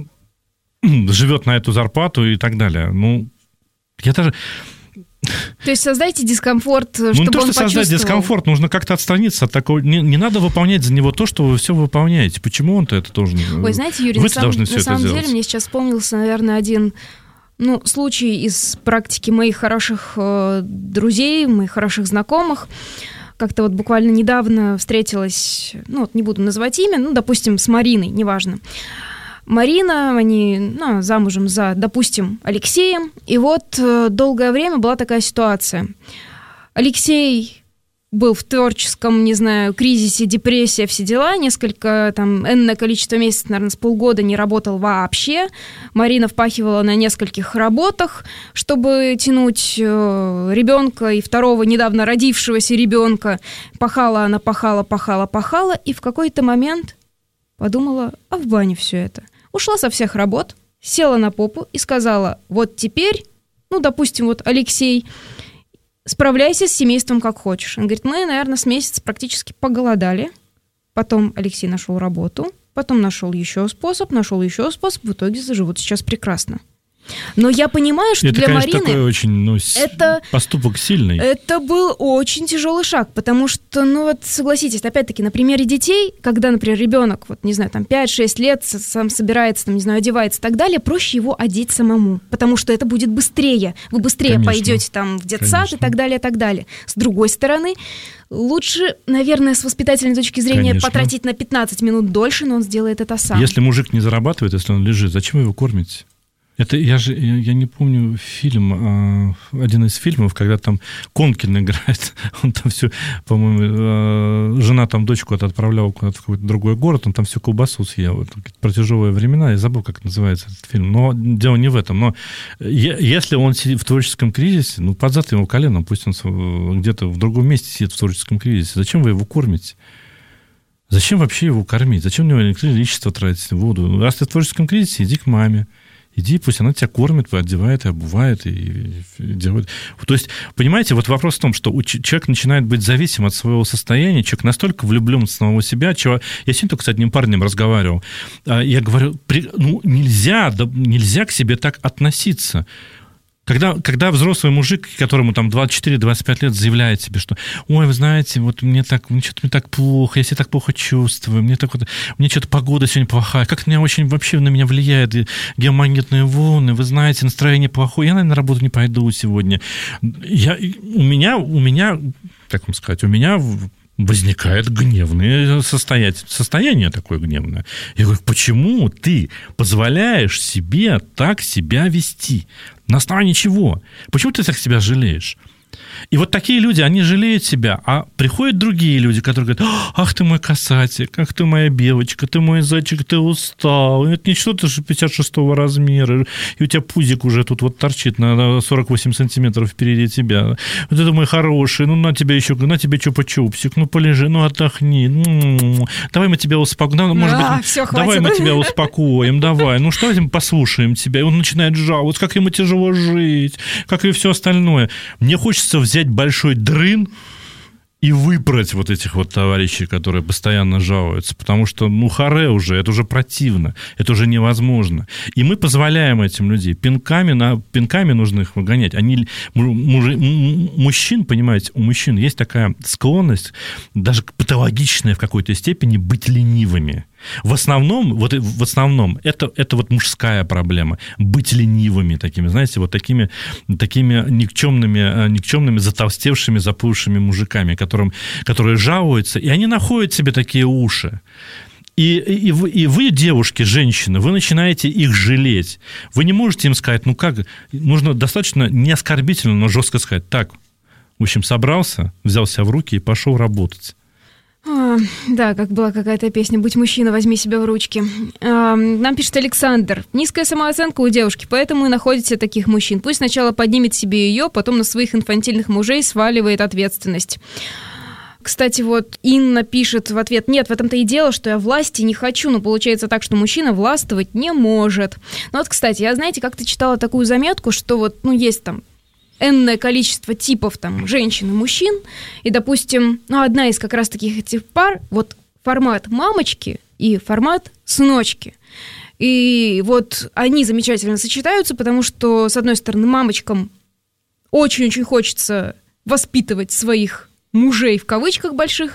живет на эту зарплату и так далее. Ну, я даже... То есть создайте дискомфорт, чтобы он почувствовал. Ну, не то, что создать дискомфорт, нужно как-то отстраниться от такого. Не, не надо выполнять за него то, что вы все выполняете. Почему он-то это должен... Ой, знаете, Юрий, на, сам, на самом деле мне сейчас вспомнился, наверное, один... Ну, случай из практики моих хороших э, друзей, моих хороших знакомых. Как-то вот буквально недавно встретилась, ну, вот не буду называть имя, ну, допустим, с Мариной, неважно. Марина, они, ну, замужем за, допустим, Алексеем. И вот э, долгое время была такая ситуация. Алексей был в творческом, не знаю, кризисе, депрессия, все дела, несколько, там, энное количество месяцев, наверное, с полгода не работал вообще. Марина впахивала на нескольких работах, чтобы тянуть э, ребенка и второго недавно родившегося ребенка. Пахала она, пахала, пахала, пахала, и в какой-то момент подумала, а в бане все это. Ушла со всех работ, села на попу и сказала, вот теперь, ну, допустим, вот Алексей, справляйся с семейством как хочешь. Он говорит, мы, наверное, с месяца практически поголодали. Потом Алексей нашел работу, потом нашел еще способ, нашел еще способ, в итоге заживут сейчас прекрасно. Но я понимаю, что это, для конечно, Марины такой очень, ну, это, поступок сильный. Это был очень тяжелый шаг, потому что, ну вот, согласитесь, опять-таки, на примере детей, когда, например, ребенок, вот, не знаю, там, пять-шесть лет, сам собирается, там, не знаю, одевается и так далее, проще его одеть самому, потому что это будет быстрее. Вы быстрее Конечно. пойдете там в детсад Конечно. и так далее, и так далее. С другой стороны, лучше, наверное, с воспитательной точки зрения Конечно. потратить на пятнадцать минут дольше, но он сделает это сам. Если мужик не зарабатывает, если он лежит, зачем вы его кормите? Это я же я, я не помню фильм, один из фильмов, когда там Конкин играет, он там все, по-моему, жена там дочку отправляла куда-то в какой-то другой город, он там всю колбасу съел. Про тяжелые времена, я забыл, как называется этот фильм. Но дело не в этом. Но если он сидит в творческом кризисе, ну, под зад ему коленом, пусть он где-то в другом месте сидит в творческом кризисе. Зачем вы его кормите? Зачем вообще его кормить? Зачем у него электричество тратить, воду? Раз ты в творческом кризисе, иди к маме. Иди, пусть она тебя кормит, одевает, и обувает, и делает. То есть, понимаете, вот вопрос в том, что человек начинает быть зависим от своего состояния, человек настолько влюблен в самого себя. Чего... Я сегодня только с одним парнем разговаривал. Я говорю, ну, нельзя, да, нельзя к себе так относиться. Когда, когда взрослый мужик, которому там двадцать четыре - двадцать пять лет, заявляет себе, что ой, вы знаете, вот мне так, мне что-то мне так плохо, я себя так плохо чувствую, мне так вот, мне что-то погода сегодня плохая, как меня очень вообще на меня влияет геомагнитные волны, вы знаете, настроение плохое, я, наверное, на работу не пойду сегодня. Я, у меня, у меня, как вам сказать, у меня возникает гневное состояние, состояние такое гневное. Я говорю, почему ты позволяешь себе так себя вести? На основании чего? Почему ты так себя жалеешь? И вот такие люди, они жалеют себя, а приходят другие люди, которые говорят, ах ты мой касатик, ах ты моя белочка, ты мой зайчик, ты устал, это не что-то же пятьдесят шестого размера, и у тебя пузик уже тут вот торчит на сорок восемь сантиметров впереди тебя. Вот это мой хороший, ну на тебя еще, на тебе чупа-чупсик, ну полежи, ну отдохни, ну, давай мы тебя успокоим, может а, быть, все, давай мы тебя успокоим, давай, ну что мы послушаем тебя, и он начинает жаловаться, как ему тяжело жить, как и все остальное. Мне хочется взять большой дрын и выпрать вот этих вот товарищей, которые постоянно жалуются, потому что, ну, харе уже, это уже противно, это уже невозможно. И мы позволяем этим людям, пинками, на, пинками нужно их выгонять. Они, муж, мужчин, понимаете, у мужчин есть такая склонность, даже патологичная в какой-то степени, быть ленивыми. В основном, вот, в основном это, это вот мужская проблема. Быть ленивыми такими, знаете, вот такими, такими никчемными, никчемными, затолстевшими, заплывшими мужиками, которым, которые жалуются, и они находят себе такие уши. И, и, вы, и вы, девушки, женщины, вы начинаете их жалеть. Вы не можете им сказать, ну как, нужно достаточно не оскорбительно, но жестко сказать, так, в общем, собрался, взял себя в руки и пошел работать. А, да, как была какая-то песня «Будь мужчина, возьми себя в ручки». А, нам пишет Александр. Низкая самооценка у девушки, поэтому и находите таких мужчин. Пусть сначала поднимет себе ее, потом на своих инфантильных мужей сваливает ответственность. Кстати, вот Инна пишет в ответ, нет, в этом-то и дело, что я власти не хочу, но получается так, что мужчина властвовать не может. Ну вот, кстати, я, знаете, как-то читала такую заметку, что вот, ну, есть там энное количество типов там женщин и мужчин, и, допустим, ну, одна из как раз таких этих пар, вот формат мамочки и формат сыночки. И вот они замечательно сочетаются, потому что, с одной стороны, мамочкам очень-очень хочется воспитывать своих мужей в кавычках больших,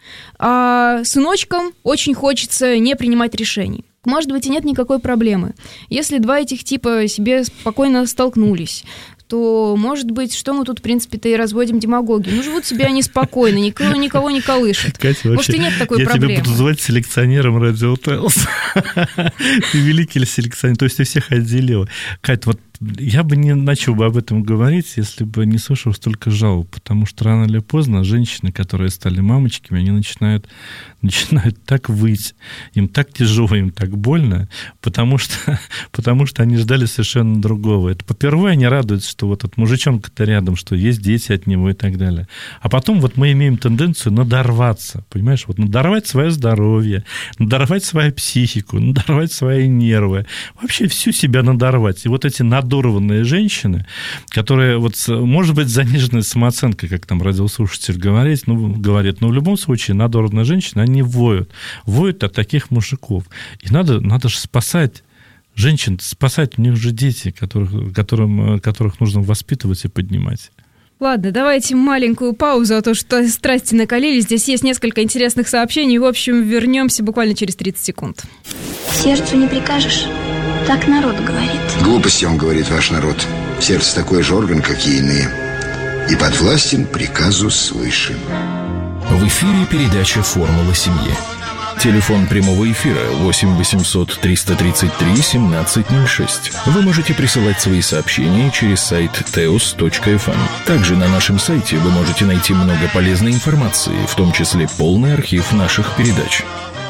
а сыночкам очень хочется не принимать решений. Может быть, и нет никакой проблемы. Если два этих типа себе спокойно столкнулись, то, может быть, что мы тут, в принципе-то, и разводим демагогию. Ну, живут себе они спокойно, никого, никого не колышет. Катя, может, и нет такой я проблемы. Я тебя буду звать селекционером Радио Телс. Ты великий селекционер, то есть ты всех отделила. Катя, вот я бы не начал бы об этом говорить, если бы не слышал столько жалоб, потому что рано или поздно женщины, которые стали мамочками, они начинают, начинают так выть, им так тяжело, им так больно, потому что, потому что они ждали совершенно другого. Это попервые они радуются, что вот этот мужичонка-то рядом, что есть дети от него и так далее. А потом вот мы имеем тенденцию надорваться, понимаешь, вот надорвать свое здоровье, надорвать свою психику, надорвать свои нервы, вообще всю себя надорвать. И вот эти надорванные женщины, которые, вот, может быть, заниженная самооценка, как там радиослушатель говорит, ну, говорит, но в любом случае надорванные женщины, они воют, воют от таких мужиков. И надо, надо же спасать женщин, спасать, у них же дети, которых, которым, которых нужно воспитывать и поднимать. Ладно, давайте маленькую паузу, а то что страсти накалились. Здесь есть несколько интересных сообщений. В общем, вернемся буквально через тридцать секунд. Сердцу не прикажешь. Так народ говорит. Глупости, он говорит, ваш народ. Сердце такой же орган, как и иные. И подвластен приказу свыше. В эфире передача «Формула семьи». Телефон прямого эфира восемь восемьсот триста тридцать три семнадцать ноль шесть. Вы можете присылать свои сообщения через сайт теос точка эф эм. Также на нашем сайте вы можете найти много полезной информации, в том числе полный архив наших передач.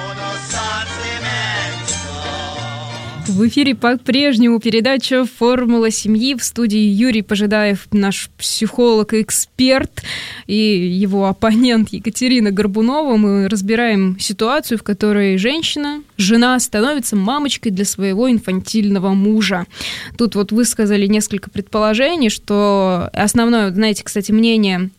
В эфире по-прежнему передача «Формула семьи». В студии Юрий Пожидаев, наш психолог и эксперт, и его оппонент Екатерина Горбунова. Мы разбираем ситуацию, в которой женщина, жена становится мамочкой для своего инфантильного мужа. Тут вот высказали несколько предположений, что основное, знаете, кстати, мнение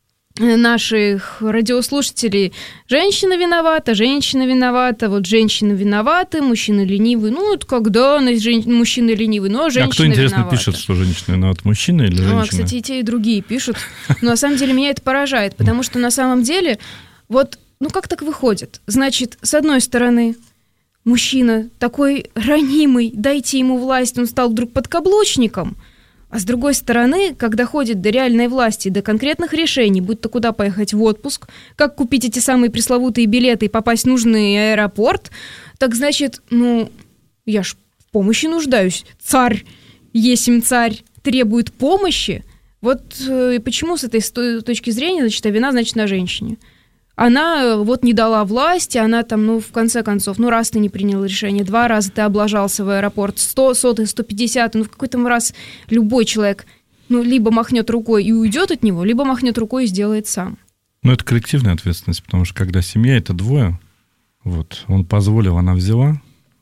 наших радиослушателей: женщина виновата, женщина виновата, вот женщина виновата, мужчина ленивый. Ну, это когда жен... мужчина ленивый, но женщина виновата. А кто, интересно, виновата. Пишет, что женщина виновата, мужчина или женщина? Ну, кстати, и те, и другие пишут. Но на самом деле меня это поражает, потому что на самом деле, вот, ну как так выходит? Значит, с одной стороны, мужчина такой ранимый, дайте ему власть, он стал вдруг подкаблучником. А с другой стороны, когда доходит до реальной власти, до конкретных решений, будь то куда поехать в отпуск, как купить эти самые пресловутые билеты и попасть в нужный аэропорт, так значит, ну, я ж в помощи нуждаюсь. Царь, есмь царь, требует помощи. Вот э, почему с этой точки зрения, значит, а вина, значит, на женщине. Она вот не дала власти, она там, ну, в конце концов, ну, раз ты не принял решение, два раза ты облажался в аэропорт, сто, сотый, сто пятьдесят, ну, в какой-то раз любой человек, ну, либо махнет рукой и уйдет от него, либо махнет рукой и сделает сам. Ну, это коллективная ответственность, потому что когда семья — это двое, вот, он позволил, она взяла,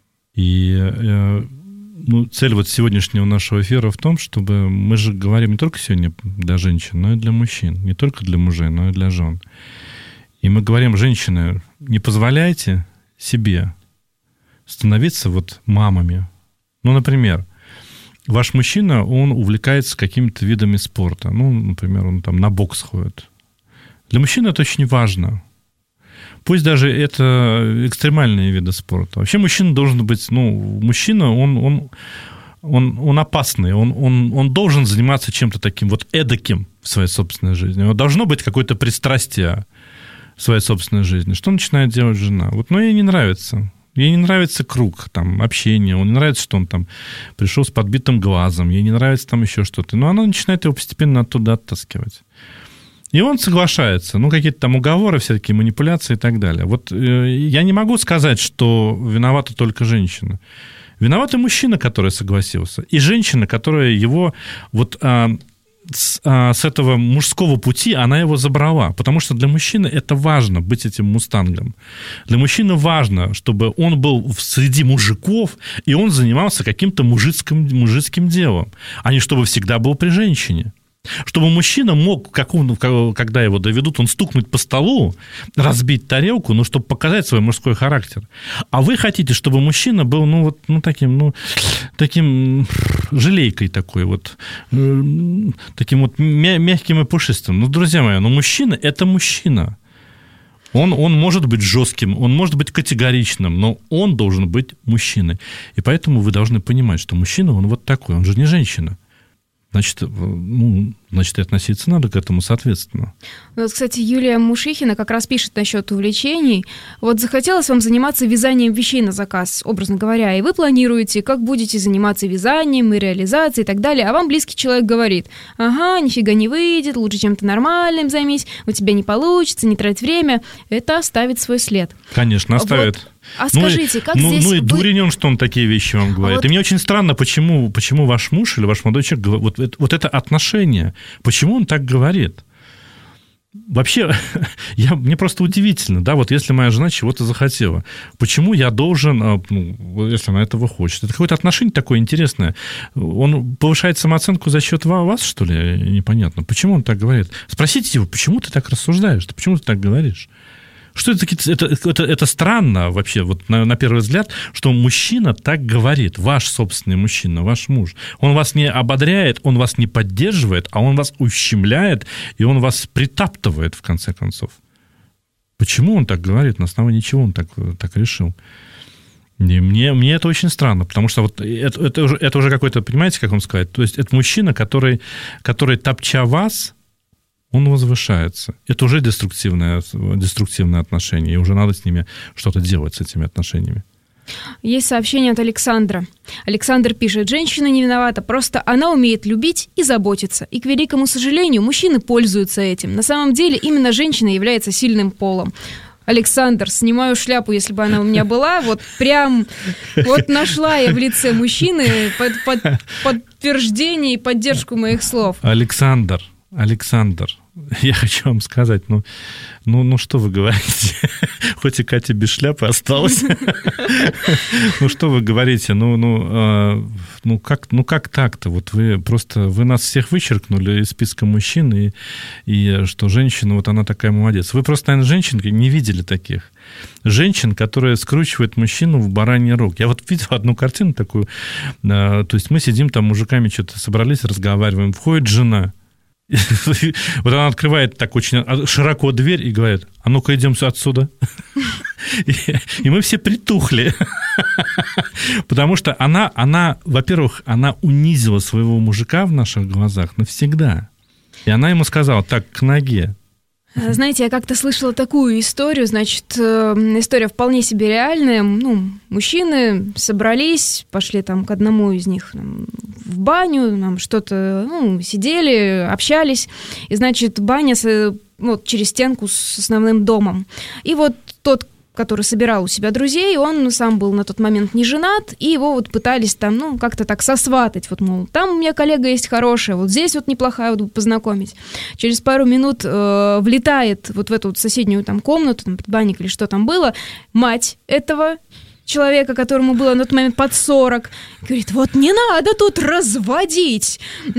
и э, ну, цель вот сегодняшнего нашего эфира в том, чтобы мы же говорим не только сегодня для женщин, но и для мужчин, не только для мужей, но и для жен. И мы говорим: женщины, не позволяйте себе становиться вот мамами. Ну, например, ваш мужчина, он увлекается какими-то видами спорта. Ну, например, он там на бокс ходит. Для мужчины это очень важно. Пусть даже это экстремальные виды спорта. Вообще мужчина должен быть, ну, мужчина, он, он, он, он опасный, он, он, он должен заниматься чем-то таким вот эдаким в своей собственной жизни. У него должно быть какое-то пристрастие в своей собственной жизни. Что начинает делать жена? Вот, ну, ей не нравится. Ей не нравится круг там, общения, ей не нравится, что он там пришел с подбитым глазом, ей не нравится там еще что-то. Но она начинает его постепенно оттуда оттаскивать. И он соглашается. Ну, какие-то там уговоры, всякие манипуляции и так далее. Вот э, я не могу сказать, что виновата только женщина. Виноват и мужчина, который согласился, и женщина, которая его вот... А, С, с этого мужского пути она его забрала, потому что для мужчины это важно, быть этим мустангом. Для мужчины важно, чтобы он был среди мужиков, и он занимался каким-то мужицким, мужицким делом, а не чтобы всегда был при женщине. Чтобы мужчина мог, как он, когда его доведут, он стукнуть по столу, разбить тарелку, ну, чтобы показать свой мужской характер. А вы хотите, чтобы мужчина был, ну, вот, ну, таким, ну, таким желейкой такой вот, таким вот мягким и пушистым. Ну, друзья мои, ну, мужчина – это мужчина. Он, он может быть жестким, он может быть категоричным, но он должен быть мужчиной. И поэтому вы должны понимать, что мужчина, он вот такой, он же не женщина. Значит, ну, значит, и относиться надо к этому соответственно. Вот, кстати, Юлия Мушихина как раз пишет насчет увлечений. Вот захотелось вам заниматься вязанием вещей на заказ, образно говоря, и вы планируете, как будете заниматься вязанием и реализацией и так далее, а вам близкий человек говорит: ага, нифига не выйдет, лучше чем-то нормальным займись, у тебя не получится, не трать время. Это оставит свой след. Конечно, оставит. Вот. А скажите, ну, как ну, здесь... Ну и вы... дурень он, что он такие вещи вам говорит. Вот... И мне очень странно, почему, почему ваш муж или ваш молодой человек, вот, вот это отношение, почему он так говорит? Вообще, я, мне просто удивительно, да, вот если моя жена чего-то захотела, почему я должен, ну, если она этого хочет? Это какое-то отношение такое интересное. Он повышает самооценку за счет вас, что ли? Непонятно. Почему он так говорит? Спросите его, почему ты так рассуждаешь? Почему ты так говоришь? Что это, это, это, это странно вообще, вот на, на первый взгляд, что мужчина так говорит, ваш собственный мужчина, ваш муж. Он вас не ободряет, он вас не поддерживает, а он вас ущемляет, и он вас притаптывает, в конце концов. Почему он так говорит? На основании чего он так, так решил? И мне, мне это очень странно, потому что вот это, это, уже, это уже какой-то, понимаете, как вам сказать, то есть это мужчина, который, который топча вас, он возвышается. Это уже деструктивное, деструктивное отношение, и уже надо с ними что-то делать, с этими отношениями. Есть сообщение от Александра. Александр пишет: женщина не виновата, просто она умеет любить и заботиться. И, к великому сожалению, мужчины пользуются этим. На самом деле, именно женщина является сильным полом. Александр, снимаю шляпу, если бы она у меня была, вот прям, вот нашла я в лице мужчины под, под, подтверждение и поддержку моих слов. Александр, Александр, я хочу вам сказать, ну, ну, ну что вы говорите? Хоть и Катя без шляпы осталась. Ну, что вы говорите? Ну, ну, ну, как, ну, как так-то? Вот вы просто, вы нас всех вычеркнули из списка мужчин, и, и что женщина, вот она такая молодец. Вы просто, наверное, женщин не видели таких. Женщин, которые скручивают мужчину в бараний рог. Я вот видел одну картину такую, то есть мы сидим там, мужиками что-то собрались, разговариваем, входит жена, вот она открывает так очень широко дверь и говорит: а ну-ка идем отсюда. И, и мы все притухли. Потому что она, она, во-первых, она унизила своего мужика в наших глазах навсегда. И она ему сказала: так, к ноге. Знаете, я как-то слышала такую историю, значит, история вполне себе реальная. Ну, мужчины собрались, пошли там к одному из них там, в баню, там что-то, ну, сидели, общались, и, значит, баня с, вот, через стенку с основным домом. И вот тот, который собирал у себя друзей, он сам был на тот момент не женат, и его вот пытались там, ну, как-то так сосватать, вот, мол, там у меня коллега есть хорошая, вот здесь вот неплохая, вот познакомить. Через пару минут э, влетает вот в эту вот соседнюю там комнату, там, банник или что там было, мать этого человека, которому было на тот момент под сорок, говорит: вот не надо тут разводить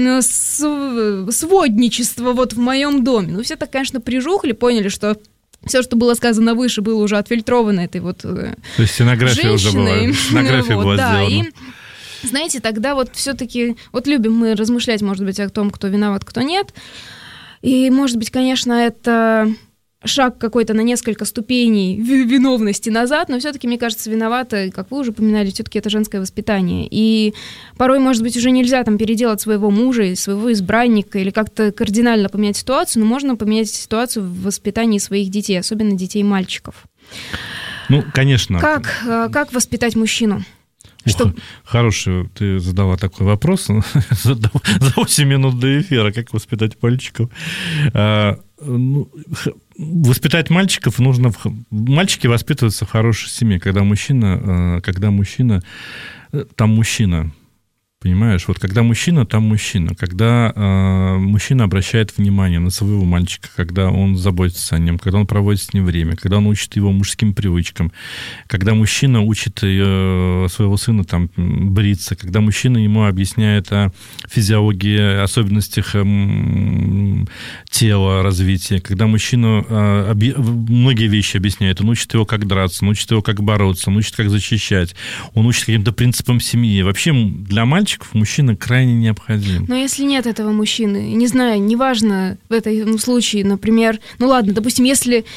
сводничество вот в моем доме. Ну, все так, конечно, прижухли, поняли, что все, что было сказано выше, было уже отфильтровано этой вот женщиной. То есть стенография уже была, стенография вот, была да, сделана. И, знаете, тогда вот все-таки, вот любим мы размышлять, может быть, о том, кто виноват, кто нет. И, может быть, конечно, это шаг какой-то на несколько ступеней виновности назад, но все-таки, мне кажется, виновата, как вы уже упоминали, все-таки это женское воспитание. И порой, может быть, уже нельзя там переделать своего мужа, своего избранника или как-то кардинально поменять ситуацию, но можно поменять ситуацию в воспитании своих детей, особенно детей-мальчиков. Ну, конечно. Как, как воспитать мужчину? Что... Ух, хороший, ты задала такой вопрос за восемь минут до эфира, как воспитать мальчиков. А, ну, воспитать мальчиков нужно... Мальчики воспитываются в хорошей семье, когда мужчина... Когда мужчина... Там мужчина... Понимаешь, вот когда мужчина, там мужчина. Когда э, мужчина обращает внимание на своего мальчика, когда он заботится о нем, когда он проводит с ним время, когда он учит его мужским привычкам, когда мужчина учит э, своего сына там, бриться, когда мужчина ему объясняет о физиологии, особенностях э, тела, развития, когда мужчина э, объ... многие вещи объясняет, он учит его, как драться, он учит его, как бороться, он учит, как защищать, он учит каким-то принципам семьи. Вообще для мальчика мужчина крайне необходим. Но если нет этого мужчины, не знаю, неважно в этом случае, например, ну ладно, допустим, если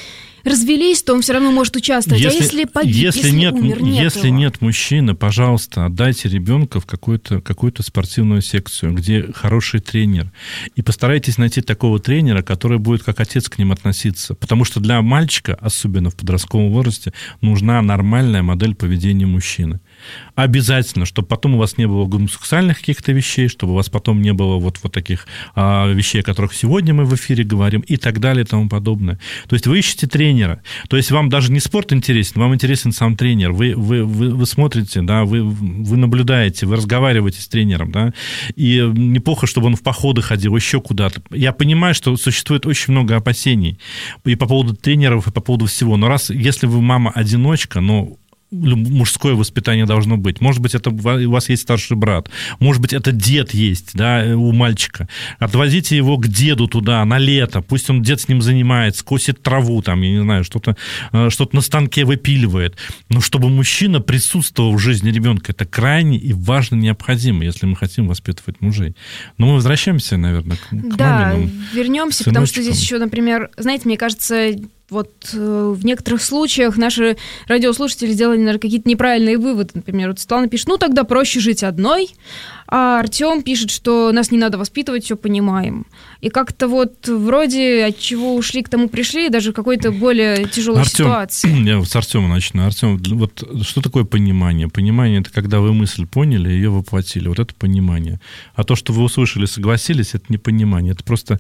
развелись, то он все равно может участвовать. Если, а если погиб, если, если нет, умер, нет Если его? нет мужчины, пожалуйста, отдайте ребенка в какую-то, какую-то спортивную секцию, где хороший тренер. И постарайтесь найти такого тренера, который будет как отец к ним относиться. Потому что для мальчика, особенно в подростковом возрасте, нужна нормальная модель поведения мужчины. Обязательно, чтобы потом у вас не было гомосексуальных каких-то вещей, чтобы у вас потом не было вот, вот таких а, вещей, о которых сегодня мы в эфире говорим, и так далее, и тому подобное. То есть вы ищете тренера. То есть вам даже не спорт интересен, вам интересен сам тренер. Вы, вы, вы, вы смотрите, да, вы, вы наблюдаете, вы разговариваете с тренером, да, и неплохо, чтобы он в походы ходил, еще куда-то. Я понимаю, что существует очень много опасений и по поводу тренеров, и по поводу всего. Но раз, если вы мама-одиночка, ну, мужское воспитание должно быть. Может быть, это у вас есть старший брат. Может быть, это дед есть, да, у мальчика. Отвозите его к деду туда на лето. Пусть он дед с ним занимается, косит траву, там, я не знаю, что-то, что-то на станке выпиливает. Но чтобы мужчина присутствовал в жизни ребенка, это крайне и важно необходимо, если мы хотим воспитывать мужей. Но мы возвращаемся, наверное, к, к да, маминым вернемся, сыночкам. потому что здесь еще, например, знаете, мне кажется, вот э, в некоторых случаях наши радиослушатели сделали, наверное, какие-то неправильные выводы. Например, вот Светлана пишет, ну, тогда проще жить одной, а Артем пишет, что нас не надо воспитывать, все понимаем. И как-то вот вроде от чего ушли, к тому пришли, даже в какой-то более тяжелой Артем, ситуации. Я с Артема начну. Артем, вот что такое понимание? Понимание – это когда вы мысль поняли, ее воплотили. Вот это понимание. А то, что вы услышали, согласились, это не понимание. Это просто,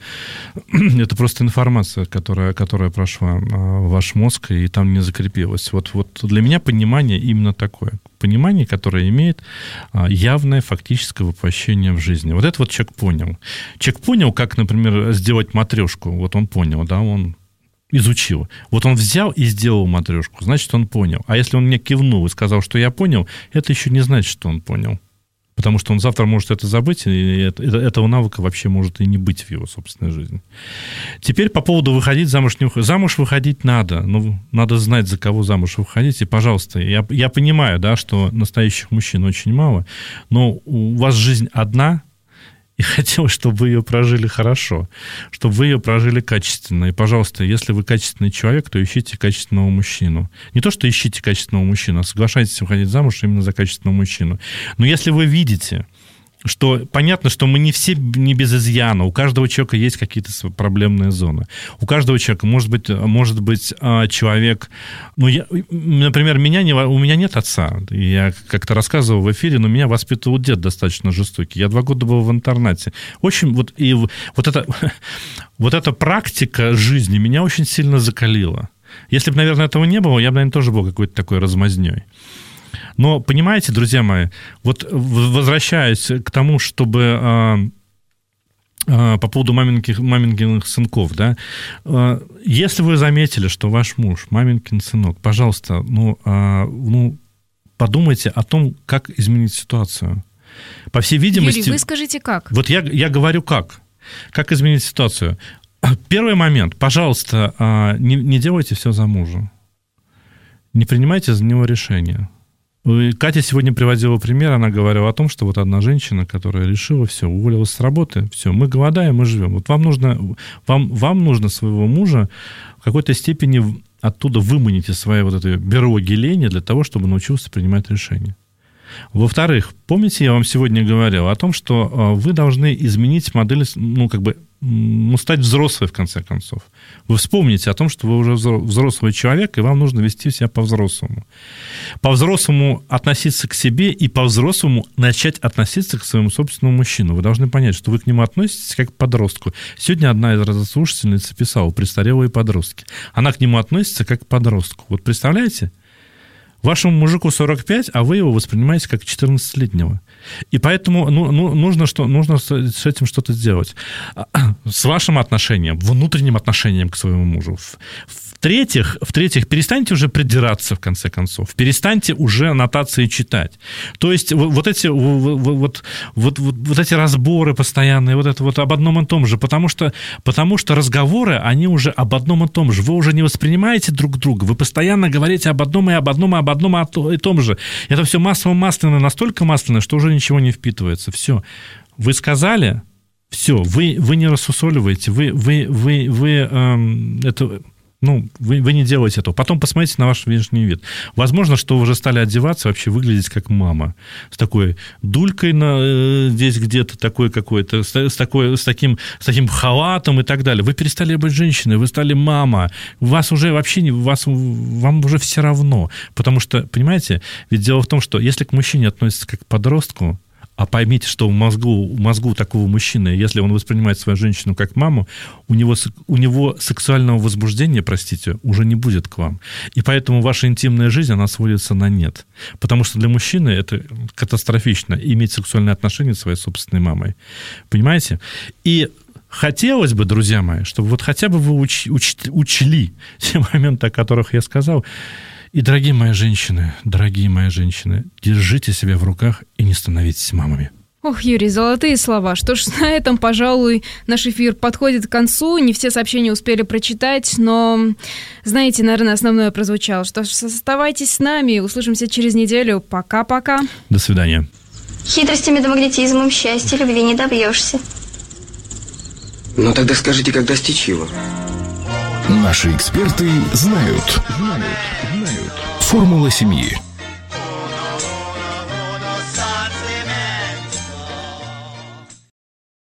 это просто информация, которая, которая прошла в ваш мозг и там не закрепилась. Вот, вот для меня понимание именно такое. Понимание, которое имеет явное фактическое воплощение в жизни. Вот это вот человек понял. Человек понял, как, например, сделать матрешку. Вот он понял, да, он изучил. Вот он взял и сделал матрешку, значит, он понял. А если он мне кивнул и сказал, что я понял, это еще не значит, что он понял. Потому что он завтра может это забыть, и это, этого навыка вообще может и не быть в его собственной жизни. Теперь по поводу выходить замуж, не выходить. Замуж выходить надо, но надо знать, за кого замуж выходить. И, пожалуйста, я, я понимаю, да, что настоящих мужчин очень мало, но у вас жизнь одна, и хотелось, чтобы вы ее прожили хорошо, чтобы вы ее прожили качественно. И, пожалуйста, если вы качественный человек, то ищите качественного мужчину. Не то, что ищите качественного мужчину, а соглашайтесь выходить замуж именно за качественного мужчину. Но если вы видите, что понятно, что мы не все не без изъяна, у каждого человека есть какие-то проблемные зоны. У каждого человека может быть, может быть человек... Ну, я, например, меня не, у меня нет отца. Я как-то рассказывал в эфире, но меня воспитывал дед достаточно жестокий. Я два года был в интернате. Очень вот, и вот, это, вот эта практика жизни меня очень сильно закалила. Если бы, наверное, этого не было, я бы, наверное, тоже был какой-то такой размазнёй. Но, понимаете, друзья мои, вот возвращаясь к тому, чтобы а, а, по поводу маменьких, маменькиных сынков, да, а, если вы заметили, что ваш муж маменькин сынок, пожалуйста, ну, а, ну, подумайте о том, как изменить ситуацию. По всей видимости... Юрий, вы скажите, как? Вот я, я говорю, как. Как изменить ситуацию. Первый момент. Пожалуйста, а, не, не делайте все за мужа. Не принимайте за него решения. Катя сегодня приводила пример, она говорила о том, что вот одна женщина, которая решила, все, уволилась с работы, все, мы голодаем, мы живем. Вот вам нужно, вам, вам нужно своего мужа в какой-то степени оттуда выманить из своей вот этой берлоги лени для того, чтобы научился принимать решения. Во-вторых, помните, я вам сегодня говорил о том, что вы должны изменить модель, ну, как бы, ну, стать взрослой, в конце концов. Вы вспомните о том, что вы уже взрослый человек, и вам нужно вести себя по-взрослому. По-взрослому относиться к себе и по-взрослому начать относиться к своему собственному мужчину. Вы должны понять, что вы к нему относитесь как к подростку. Сегодня одна из радиослушательниц писала «Престарелые подростки». Она к нему относится как к подростку. Вот представляете? Вашему мужику сорок пять, а вы его воспринимаете как четырнадцатилетнего. И поэтому ну, ну, нужно, что, нужно с этим что-то сделать. С вашим отношением, внутренним отношением к своему мужу. В-третьих, в-третьих, перестаньте уже придираться, в конце концов. Перестаньте уже аннотации читать. То есть вот эти, вот, вот, вот, вот эти разборы постоянные, вот это вот об одном и том же, потому что, потому что разговоры, они уже об одном и том же. Вы уже не воспринимаете друг друга, вы постоянно говорите об одном и об одном и об одном и том же. Это все масло-масляное, настолько масляное, что уже ничего не впитывается. Все. Вы сказали, все, вы, вы не рассусоливаете, вы, вы, вы, вы эм, это... Ну, вы, вы не делаете этого. Потом посмотрите на ваш внешний вид. Возможно, что вы уже стали одеваться, вообще выглядеть как мама. С такой дулькой на, э, здесь где-то, такой какой-то, с, с, такой, с, таким, с таким халатом и так далее. Вы перестали быть женщиной, вы стали мама. Вас уже вообще не... Вас, вам уже все равно. Потому что, понимаете, ведь дело в том, что если к мужчине относятся как к подростку, а поймите, что в мозгу, в мозгу такого мужчины, если он воспринимает свою женщину как маму, у него, у него сексуального возбуждения, простите, уже не будет к вам. И поэтому ваша интимная жизнь, она сводится на нет. Потому что для мужчины это катастрофично, иметь сексуальные отношения с своей собственной мамой. Понимаете? И хотелось бы, друзья мои, чтобы вот хотя бы вы уч, уч, учли те моменты, о которых я сказал. И, дорогие мои женщины, дорогие мои женщины, держите себя в руках и не становитесь мамами. Ох, Юрий, золотые слова. Что ж, на этом, пожалуй, наш эфир подходит к концу. Не все сообщения успели прочитать, но, знаете, наверное, основное прозвучало. Что ж, оставайтесь с нами. Услышимся через неделю. Пока-пока. До свидания. Хитростями да магнетизмом счастья любви не добьешься. Ну тогда скажите, как достичь его? Наши эксперты знают. Формула семьи.